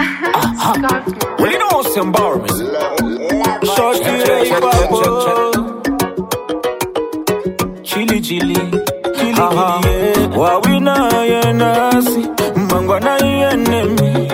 Well, you know what's embarrassing? Chili, wawina yenasi, mangwana yenemi.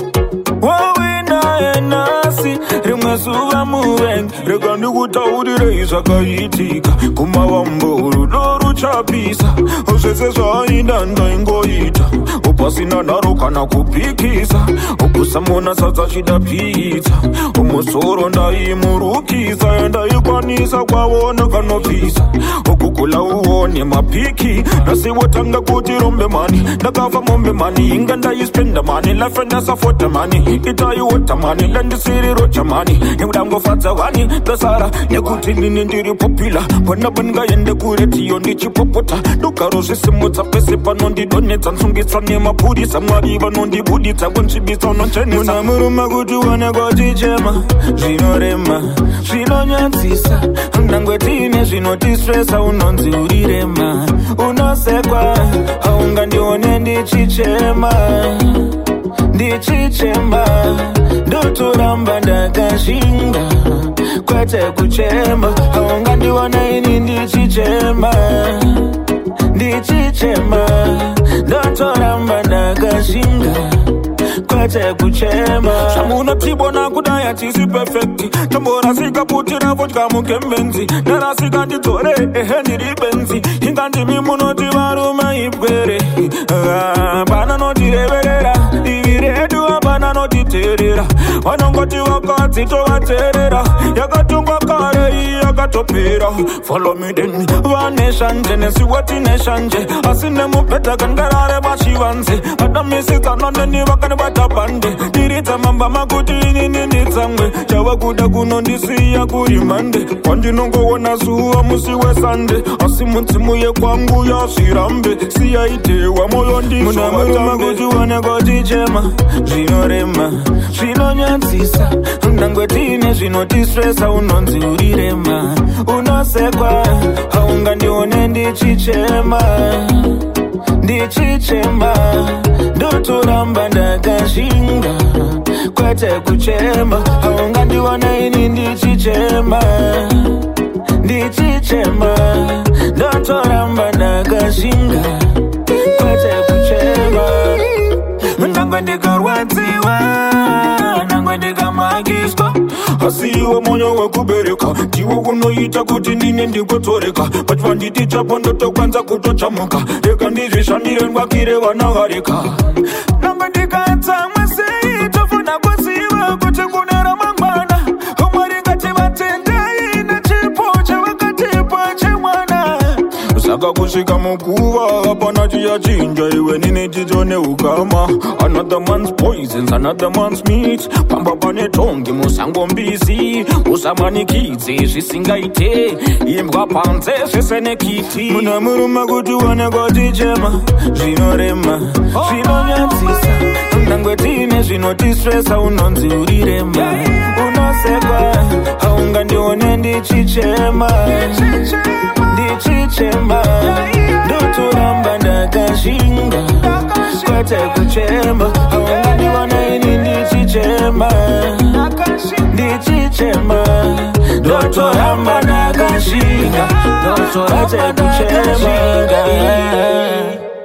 Wawina yenasi, rimwesuva muvengi, rekandi kutaurire izvakaitika. Kumavamburu doru chapisa, zvese zvainda ndaingoita. Upasina nharo kana kupikisa, ukusamona sadza chida pizza. Umusoro ndaimurukisa, ndaikwanisa kwawona kanopisa. Ukukula uone mapiki, nasiwotanga kuti rombe mani. Ndakafa mombe mani, inga ndaispenda mani. Life ndasafota mani, itaiwota mani. Landisiri rocha mani, nekudangofadza wani. Ndasara, nekuti nini ndiri popular. Panabanga yende kuretiyo ndichipopota. Dukaro zvisimudza pese pano ndidonetsa nsungitsa nemapurisa. Mwari vanondibuditsa kunzvibisa unochenesa. Muna muruma kuti wane kotichema, zvinorema, zvinonyadzisa. Nangwe tine zvinotistresa unonzi urirema. Unosekwa, haungandione ndichichema. Ndichichema, ndotoramba ndakashinga. Kwete kuchema, haungandiona ini ndichichema. Ndichichema, ndotoramba ndakashinga. Kwete kuchema, shamuna tibona kudaya tisi perfecti. Tamborasika putira vodka mukembenzi. Narasika nditore ndiri benzi. Ingandimi munoti varuma ipwere. Bana notireverera, iviredu abana notiterera. Vanongoti wakati tovaterera. Yakatungwa kare yakatopera. Follow me then, vaneshanje nesiwati neshanje. Asine mupeta kangarare bashivanze. Adamisika noneni wakani batapande. Dirita mamba makuti nini nitsamwe. Chawa kuda kunondisiya kurimande. Kwanjinongo wona suwa musiwe sande. Asimuntimuye kwangu ya sirambe. Siya itewa moyo ndisho watambe. Muna kuti wane kotichema, zvinorema, zvinonyadzisa. Nangwe tine zvinotistresa unonzi urirema. Unosekwa, haungandione ndichichema. Ndichichema, ndotoramba ndakashinga. Kwete kuchema, haungandiona ini ndichichema. Ndichichema, ndotoramba ndakashinga. Kwete kuchema, nangwe ndikarwadziwa, nangwe ndikamagiswa. Asiwe moyo wekubereka, ndiwo unoita kuti ndine ndikotoreka. Patwa nditi chapo ndotokwanza kutochamuka. Reka ndizvishamire ndwakire vanagareka. Nangwe ndikatsamwa sei, tofuna kuziva kuti kune ramangwana. Mwari ngativatendei nechipo chavakatipa chemwana. Saka kusvika mukuva, hapana chiyachinja. Iwe nini chichone ukama. Another man's poisons, another man's meat. Pamba pane tongi musango mbisi. Usamanikidze zvisingaite. Imbwa panze zvisenekiti. Muna muruma kuti wane kotichema, zvinorema, zvinonyadzisa. Nangwe tine zvinotistresa unonzi urirema. Unosekwa, haungandione ndichichema. Ndichichema, ndotoramba ndakashinga. Kwete kuchema, haungandiona ini ndichichema. Ndichichema, ndotoramba ndakashinga. Kwete kuchema.